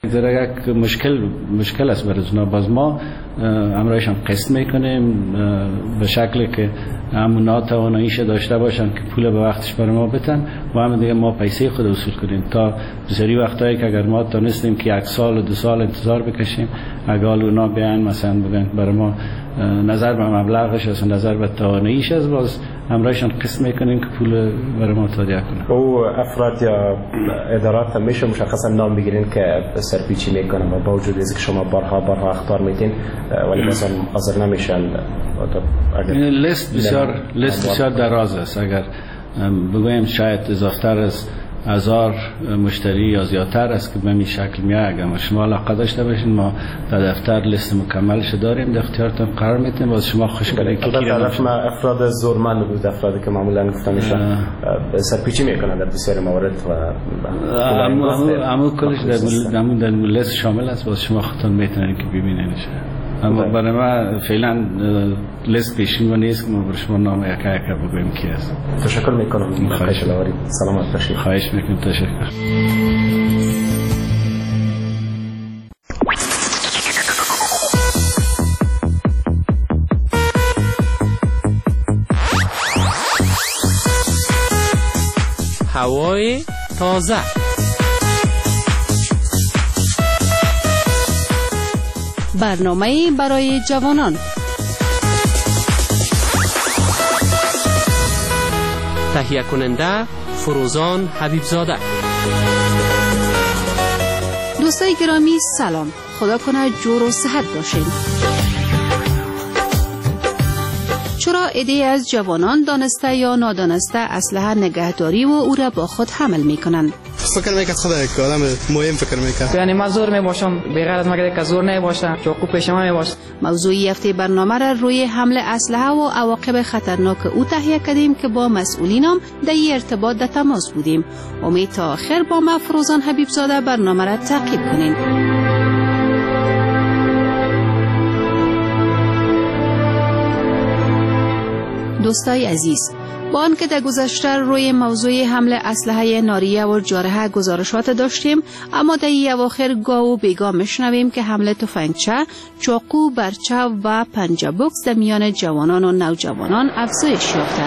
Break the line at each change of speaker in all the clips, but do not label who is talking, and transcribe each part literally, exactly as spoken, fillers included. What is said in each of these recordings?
ذره یک مشکل مشکل است برای اونا. باز ما امرایشان قسط میکنیم به شکلی که همون ناتواناییش داشته باشن که پول به وقتش برای ما بتن و هم دیگه ما پیسه خود وصول کنیم. تا بسیاری وقتایی که اگر ما تونستیم که یک سال و دو سال انتظار بکشیم، اگر اونا بیان مثلا بگن برای ما نظر به مبلغش است، نظر به تواناییش است، باز امرایشان قسط میکنیم که پول برای ما تادیه کنه.
او افراد یا ادارات هم میشه مشخصا نام بگیرین که سرپیچی میکنن و با وجود از که شما بارها بارها اختار میتین ولی مثلا حاضر نمیشن.
لیست بسیار لیست بسیار دراز است. اگر بگویم شاید اضافتر از هزار مشتری یا زیادتر است که به این شکل میاد. اگر شما علاقه داشته باشین ما در دفتر لیست مکملش داریم، در اختیارتون قرار میدیم. باز شما خوش کنید که کی
طرف ما افراد زورمند بود، افرادی که معمولا گفته میشه سرپیچی میکنن در بسیار موارد و
اما کلش در در لیست شامل است. باز شما خودتون میتونید که ببینینش. اما برای ما فعلا لیست پیشین و نیست که ما برای شما نام یکا یکا بگویم کی است.
تشکر میکنم.
خواهش
میکنم. سلامت باشید.
خواهش میکنم. تشکر.
هوای تازه.
برنامه برای جوانان.
تهیه کننده فروزان حبیبزاده.
دوستای گرامی سلام، خدا کنه جور و صحت باشین. چرا عده‌ای از جوانان دانسته یا نادانسته اسلحه نگهداری و او را با خود حمل میکنند؟
فکر میکنم خدا یک آدم مهم فکر میکنم.
یعنی من زور میباشم بغیر از مگر که زور نباشه چاقو پیش ما میباشه.
موضوعی هفته برنامه را روی حمل اسلحه و عواقب خطرناک او تهیه کردیم که با مسئولینم در این ارتباط در تماس بودیم. امید تا آخر با ما فروزان حبیبزاده برنامه را تعقیب کنین. دوستای عزیز، با آنکه در گذشته روی موضوع حمل اسلحه ناریه و جارحه گزارشات داشتیم، اما در این اواخر گاه و بیگاه میشنویم که حمل تفنگچه، چاقو، برچه و پنجه بوکس در میان جوانان و نوجوانان افزایش یافته.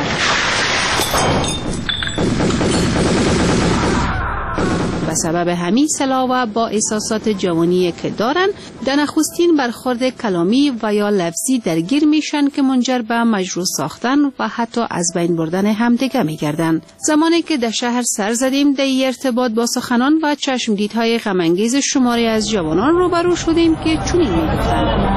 به سبب همین سلاح و با احساسات جوانی که دارن در نخستین برخورد کلامی و یا لفظی درگیر میشن که منجر به مجروح ساختن و حتی از بین بردن همدیگه میگردن. زمانی که در شهر سر زدیم در این ارتباط با سخنان و چشمدیدهای غم‌انگیز شماری از جوانان روبرو شدیم که چنین میگفتند.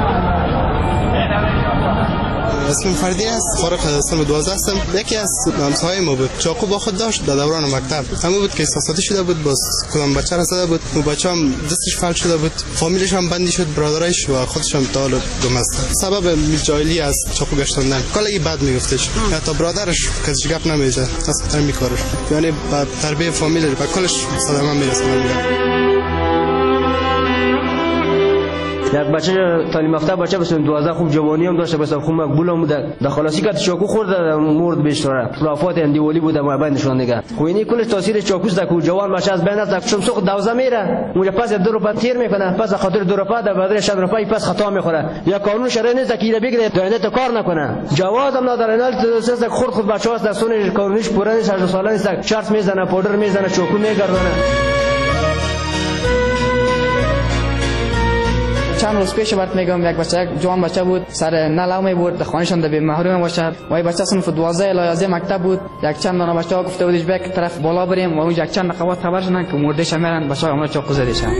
اسمم فردی است، فارغ از سن دوازده هستم. یکی از همسایه‌های ما بود، چاقو با خود داشت در دوران مکتب. همون بود که احساساتی شده بود، باز کدام بچه را زده بود. اون بچه هم دستش فلج شده بود، فامیلش هم بندی شد، برادرش و خودش هم تا حالا گمست. سبب جاهلی از چاقو گشتندن کلی بد میگفتش، حتی برادرش کسی گپ نمیزه اصلا میکارش، یعنی با تربیت فامیل و کلش صدمه میرسه.
یک بچه تعلیم یافته بچه بس دوازده خوب جوانی هم داشته، بس خوب مقبول هم بوده. در خلاصی که چاقو خورده مرد بیشتره. خرافات اندیولی بوده مابینشون دیگه. خو اینی کلش تاثیر چاقوست که جوان بچه از بین است، چون سوق دوازده میره. اونجا پس دو روپا تیر میکنه، پس خاطر دو روپا در بدل شصت روپا پس خطا میخوره. یا قانون شرعی نیست که اینو بگیره داینده تو کار نکنه. جواز هم نداره، نه سه خورد خود بچه است در سون قانونیش پوره نیست، هشت ساله نیست، چرت میزنه، پودر میزنه، چاقو میگردونه.
چند روز پیش برات میگم یک بچه یک جوان بچه بود سر نلو می بود در خانه‌شان در محروم باشه و این بچه صنف دوازده الی یازده مکتب بود. یک چند دانه بچه ها گفته بودش یک طرف بالا بریم و اون یک چند نخوات خبر شدن که مردهش میرن بچه ها چاقو زده شدن.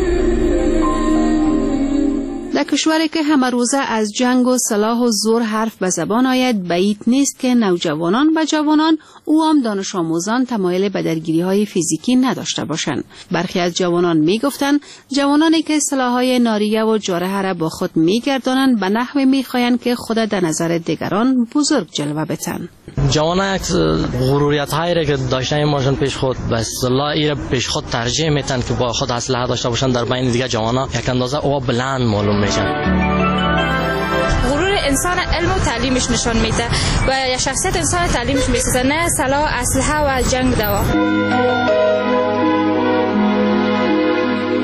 در کشوری که همه روزه از جنگ و سلاح و زور حرف به زبان آید، بعید نیست که نوجوانان و جوانان او هم دانش آموزان تمایل به درگیری های فیزیکی نداشته باشند. برخی از جوانان می گفتند جوانانی که سلاح‌های ناریه و جارحه را با خود می گردانند به نحوی می خواهند که خود در نظر دیگران بزرگ جلوه بتن.
جوانان غروریت هایی که داشتن ماشین پیش خود به اصطلاح ایره پیش خود ترجیح میتن که با خود اسلحه داشته باشن، در بین دیگه جوانا یک اندازه او بلند معلوم میشن.
غرور انسان علم و تعلیمش نشان میده و یا شخصیت انسان تعلیمش میسازه، نه سلاح، اسلحه و جنگ دوا.
با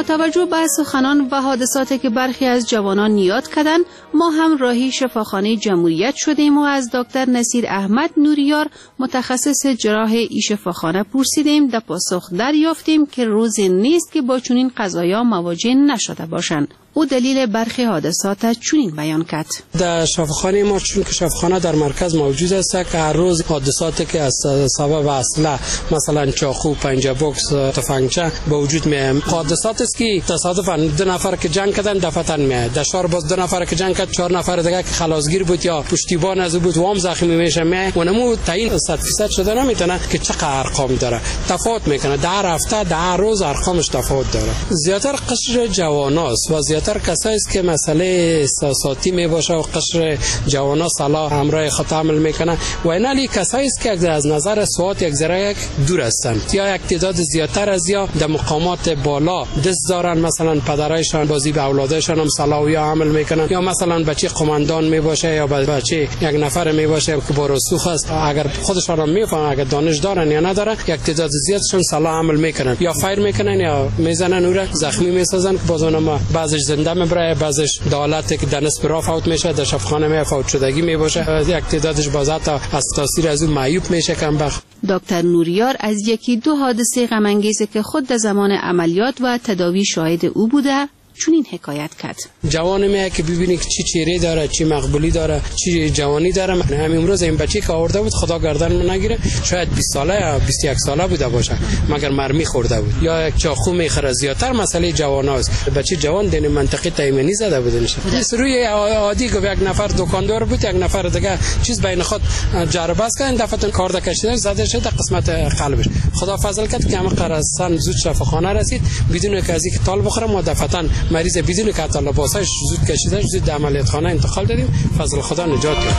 با توجه به سخنان و حادثاتی که برخی از جوانان یاد کردند، ما هم راهی شفاخانه جمهوریت شدیم و از دکتر نصیر احمد نوریار متخصص جراح این شفاخانه پرسیدیم. در پاسخ دریافتیم که روزی نیست که با چنین قضایا مواجه نشده باشند. او دلیل برخی حادثات چنین بیان کرد.
در شفاخانه ما چون که شفاخانه در مرکز موجود است که هر روز حادثاتی که از سبب اسلحه مثلا چاقو، پنجه بوکس، تفنگچه به وجود میاد. حادثات است که تصادفاً دو نفر که جنگ کردن دفتن میاد. در شهر باز دو نفر که جنگ کرد، چهار نفر دیگه که خلاصگیر بود یا پشتیبان از بود وام زخمی میشه میاد. اونمو تعیین صد درصد شده نمیتونه که چقدر ارقام داره. تفاوت میکنه. در هفته در روز ارقامش تفاوت داره. زیاتر قشر جواناست و زیاتر کسایی است که مسئله احساساتی می باشه و قشر جوانا صلاح همراه خود عمل میکنه و اینالی کسایی است که از نظر سوات یک ذره یک دور هستند یا یک تعداد زیاتر از یا در مقامات بالا دست دارن، مثلا پدرایشان بازی به اولادشان هم صلاح یا عمل میکنن یا مثلا بچه قماندان می باشه یا بچه یک نفر می باشه که با رسوخ است، اگر خودشان را میفهمن اگر دانش دارن یا ندارن یک تعداد زیادشون صلاح عمل میکنن یا فایر میکنن یا میزنن او را زخمی میسازن. بازون ما بعضش زنده میبره، بعضش دالت که در نصف راه فوت میشه، در شفاخانه می فوت شدگی می باشه، یک تعدادش بازات از تاثیر از اون معیوب میشه کم بخت.
دکتر نوریار از یکی دو حادثه غم انگیز که خود در زمان عملیات و تداوی شاهد او بوده چنین حکایت کرد.
جوان میه که ببینی که چی چهره داره، چی مقبولی داره، چی جوانی داره. همین امروز این بچه که آورده بود خدا گردن من نگیره، شاید بیست ساله یا بیست و یک ساله بوده باشه مگر مرمی خورده بود یا یک چاقو میخره. زیاتر مسئله جواناست. بچه جوان دین منطقه تایمنی زده بود نشه. اس روی عادی گفت یک نفر دکاندار بود، یک نفر دیگه چیز بین خود جربه است کردن، دفعه کارد کشیدن زده شد قسمت قلبش. خدا فضل کرد که همه قرصان زود شفاخانه رسید بدون که از اینکه تال بخوره. ما دفعه مریض بدون که لباسش زود کشیده زود در عملیات خانه انتقال دادیم. فضل خدا نجات کرد.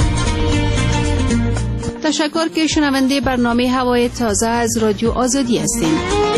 تشکر که شنونده برنامه هوای تازه از رادیو آزادی هستیم.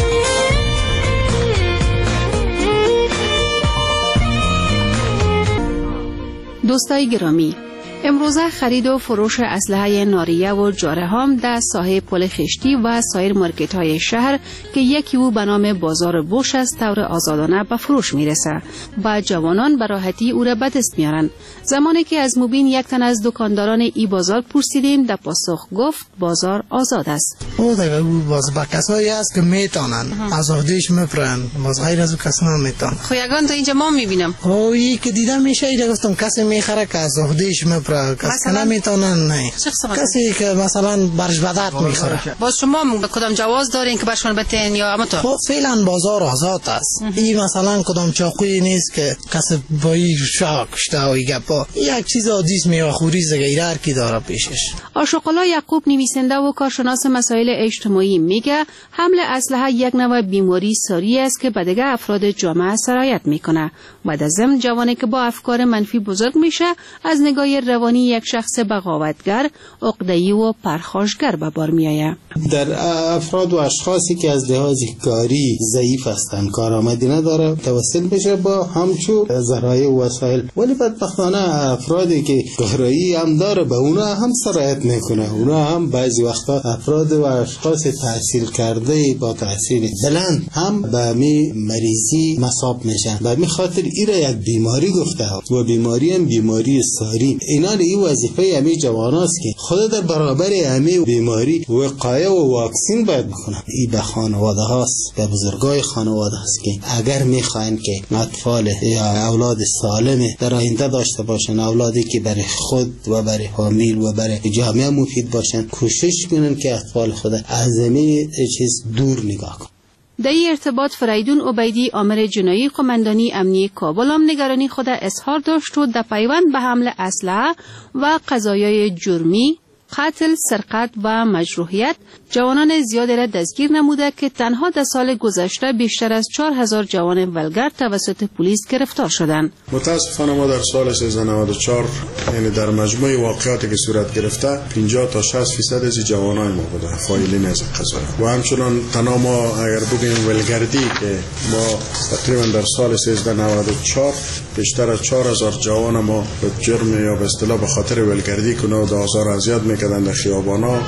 دوستای گرامی، امروزه خرید و فروش اسلحه ناریه و جارحام در ساحه پل خشتی و سایر مارکت های شهر که یکی او به نام بازار بوش است طور آزادانه به فروش میرسه و جوانان به راحتی او را به دست میارن. زمانی که از مبین یک تن از دکانداران ای بازار پرسیدیم، در پاسخ گفت بازار آزاد است.
او دیگه باز با کسایی است که میتونن آزادیش میپرن، باز غیر از کس نمیتونن.
خو یگان تو اینجا ما میبینم
او ای که دیدم میشه ایده گفتم کسی میخره که آزادیش میپرن، کسی نمیتونن. نه کسی که مثلا برش بدت میخوره.
باز شما کدام جواز دارین که برشون بتین یا اما تو؟
خب فعلا بازار آزاد است. این مثلا کدام چاقوی نیست که کسی با این شاه کشته و گپا، یک چیز عادی است میاخوری زگیره هر کی داره پیشش.
آشوق‌الله یعقوب نویسنده و کارشناس مسائل اجتماعی میگه حمل اسلحه یک نوع بیماری ساری است که به دیگر افراد جامعه سرایت میکنه و در ضمن جوانی که با افکار منفی بزرگ میشه از نگاه روانی یک شخص بغاوتگر، عقده‌ای و پرخاشگر به بار میآید.
در افراد و اشخاصی که از لحاظ کاری ضعیف هستند، کارآمدی نداره، توسل میشه با همچو ذرایع و وسایل. ولی بدبختانه افرادی که کارایی هم داره به اونا هم سرایت میکنه. اونا هم بعضی وقتا افراد و اشخاص تحصیل کرده با تحصیل بلند هم به می مریضی مصاب میشن. به می خاطر ایره یک بیماری گفته و بیماری هم بیماری ساری. اینا این وظیفه همه جواناست که خود در برابر همه بیماری وقایه و واکسین باید بکنن. این به خانواده هاست، به بزرگای خانواده هست که اگر میخواین که اطفال یا اولاد سالم در آینده داشته باشن، اولادی که برای خود و برای فامیل و برای جامعه مفید باشن، کوشش کنن که اطفال خود از همه چیز دور نگاه کنن.
در این ارتباط فریدون عبیدی آمر جنایی قماندانی امنیه کابل هم نگرانی خود اظهار داشت و در پیوند به حمل اسلحه و قضایای جرمی، قتل، سرقت و مجروحیت جوانان زیادی را دستگیر نموده که تنها در سال گذشته بیشتر از چهار هزار جوان ولگرد توسط پلیس گرفتار شدند.
متاسفانه ما در سال سیزده نود و چهار یعنی در مجموع واقعاتی که صورت گرفته پنجاه تا شصت درصد از جوانان ما بوده فایلین از قضایا و همچنان تنها ما اگر بگیم ولگردی که ما تقریبا در سال سیزده نود و چهار بیشتر از چهار هزار جوان ما به جرم یا به اصطلاح به خاطر ولگردی کنه و آزار و اذیت میکردند در خیابانا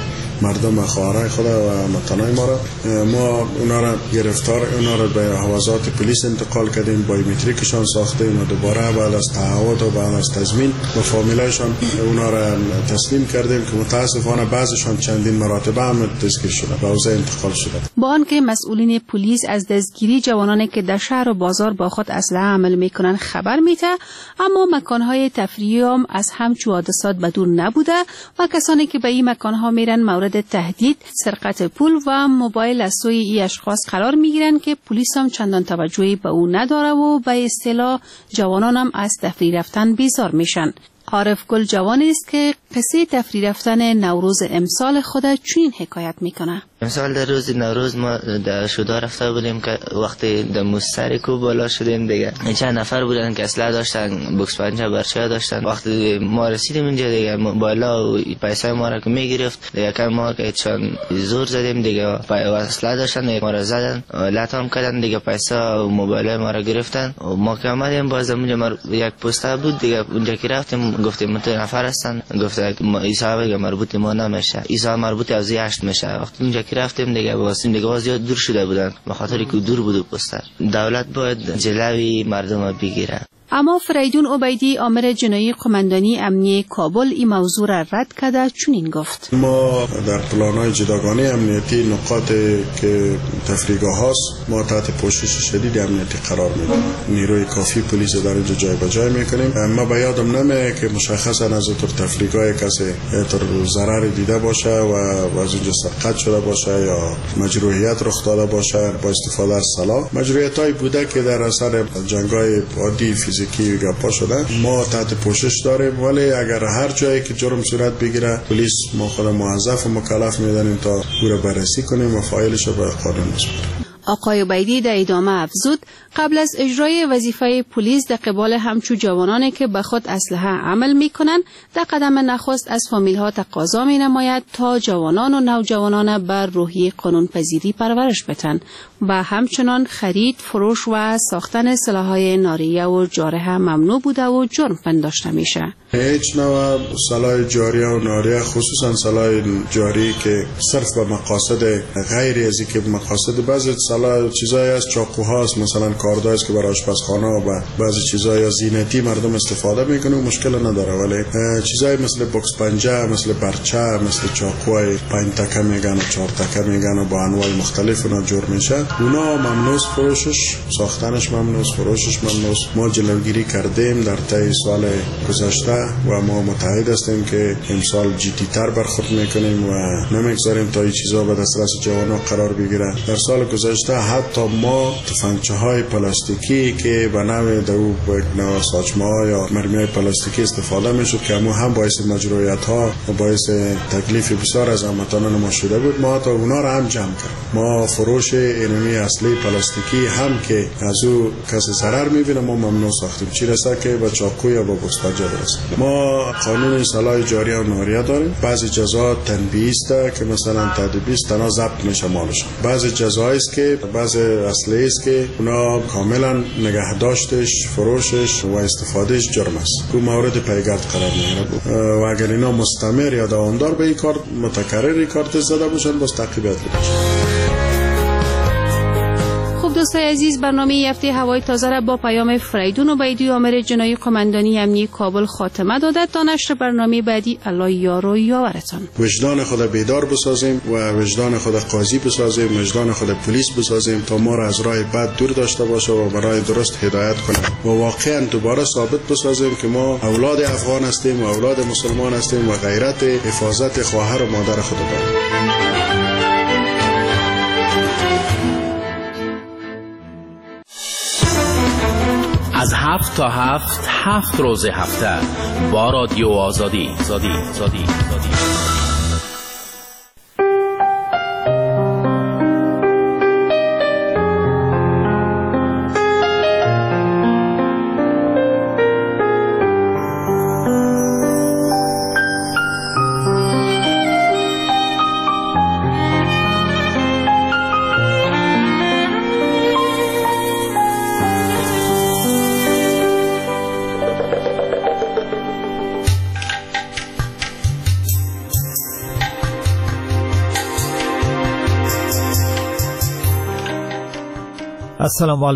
مردم خواهرای خود و متنای ما را ما اونا را گرفتار اونا را به حوزات پلیس انتقال کردیم، بایومتریکشان ساختیم و دوباره بعد از تعهد و بعد از تضمین و فامیلایشان اونا را تسلیم کردیم که متاسفانه بعضیشان چندین مراتب هم دستگیر شده و اوضاع انتقال شده.
با آنکه مسئولین پلیس از دستگیری جوانانی که در شهر و بازار با خود اسلحه عمل میکنن خبر میده، اما مکانهای تفریحی هم از همچو حادثات بدور نبوده و کسانی که به این مکانها میرن مورد تهدید، سرقت پول و موبایل از سوی ای اشخاص قرار میگیرن که پلیس هم چندان توجهی به او نداره و به اصطلاح جوانان هم از تفریح رفتن بیزار میشن. عارف گل جوانی است که قصه تفریح رفتن نوروز امسال خود چنین حکایت میکنه.
امسال در روز نوروز ما در شودا رفته بودیم که وقتی در مستر کو بالا شدیم دیگه چند نفر بودن که اسلحه داشتن، بوکس پنجه برچه داشتن. وقتی ما رسیدیم اینجا دیگه بالا و پیسه ما را که میگرفت دیگه کم ما که چند زور زدیم دیگه اسلحه داشتن دیگه ما را زدن لطام کردن دیگه پیسه و موبایل ما را گرفتن و ما که آمدیم باز اونجا یک پسته بود دیگه اونجا که رفتیم گفتیم مت نفر هستن، گفته عیسی بگه مربوط ما نمیشه، عیسی مربوط از هشت میشه. وقتی اونجا که رفتیم دیگه واسیم دیگه باز زیاد دور شده بودن به خاطر که دور بود پسته. دولت باید جلوی مردم بگیره.
اما فریدون عبیدی آمر جنایی قماندانی امنیه کابل این موضوع را رد کرده چنین گفت:
ما در پلان‌های جداگانه امنیتی نقاط که تفریحگاه هاست ما تحت پوشش شدید امنیتی قرار میدیم، نیروی کافی پلیس در اینجا جای به جای میکنیم. ما به یادم نمیاد که مشخصا از اون تفریحگاه کسی تر ضرر دیده باشه و از اونجا سرقت شده باشه یا مجروحیت رخ داده باشه با استفاده از سلاح. مجروحیت‌های بوده که در اثر جنگ‌های عادی فیزیکی که گپا شده ما تحت پوشش داریم، ولی اگر هر جایی که جرم صورت بگیره پلیس ما خود موظف و مکلف میدانیم تا او را بررسی کنیم و فایلش را به قانون بسپاریم.
آقای عبیدی در ادامه افزود قبل از اجرای وظیفه پلیس در قبال همچو جوانانی که به خود اسلحه عمل میکنند در قدم نخست از فامیل ها تقاضا می نماید تا جوانان و نوجوانان بر روحی قانون پذیری پرورش بدن و همچنان خرید، فروش و ساختن سلاح‌های ناریه و جارحه ممنوع بوده و جرم پنداشته میشه.
هیچ نوع سلاح جاریه و ناریه، خصوصا سلاح جاری که صرف به مقاصد غیر از اینکه مقاصد بعضی سلاح چیزایی از چاقوهاست، مثلا کاردایی است که برای آشپزخانه و بعضی چیزای زینتی مردم استفاده میکنه مشکل نداره، ولی چیزایی مثل بوکس پنجه، مثل برچه، مثل چاقوهای پنج تکه میگن و چهار تکه میگن و با انواع مختلف اونا جور میشه، اونا ممنوع فروشش، ساختنش ممنوع، فروشش ممنوع. ما جلوگیری کردیم در طی سال گذشته و ما متحد هستیم که امسال جدی تر برخورد میکنیم و نمیگذاریم تا این چیزا به دسترس جوانان قرار بگیره. در سال گذشته حتی ما تفنگچه های پلاستیکی که به نوع دو نوع ساچمه ها یا مرمی های پلاستیکی استفاده میشد که همون هم باعث مجروحیت ها و باعث تکلیف بسیار از هموطنان ما شده بود، ما تا اونا را هم جمع کرد. ما فروش اینمی اصلی پلاستیکی هم که از او کسی ضرر میبینه ما ممنوع ساختیم، چی رسه که با چاقو یا با بوکس پنجه برسه. ما قانون سلاح جاریه و ناریه داریم. بعضی جزا تنبیهی است که مثلا تادیبی است تنها ضبط میشه مالش، بعضی جزایی است که بعضی اصلی است که اونا کاملا نگهداشتش، فروشش و استفادهش جرم است، رو مورد پیگرد قرار میگیره و اگر اینا مستمر یا دوامدار به این کار متکرر این کار زده باشن باز تعقیب بشه.
دوستای عزیز، برنامه هفته هوای تازه را با پیام فریدون عبیدی آمر جنایی قماندانی امنیه کابل خاتمه داده. تا نشر برنامه بعدی الله یار و یاورتان.
وجدان خود بیدار بسازیم و وجدان خود قاضی بسازیم، وجدان خود پلیس بسازیم تا ما را از راه بد دور داشته باشه و برای درست هدایت کنه و واقعا دوباره ثابت بسازیم که ما اولاد افغان هستیم و اولاد مسلمان هستیم و غیرت حفاظت خواهر و مادر خود داریم.
از هفت تا هفت هفت روز هفته با رادیو آزادی زادی زادی زادی.
السلام علیکم.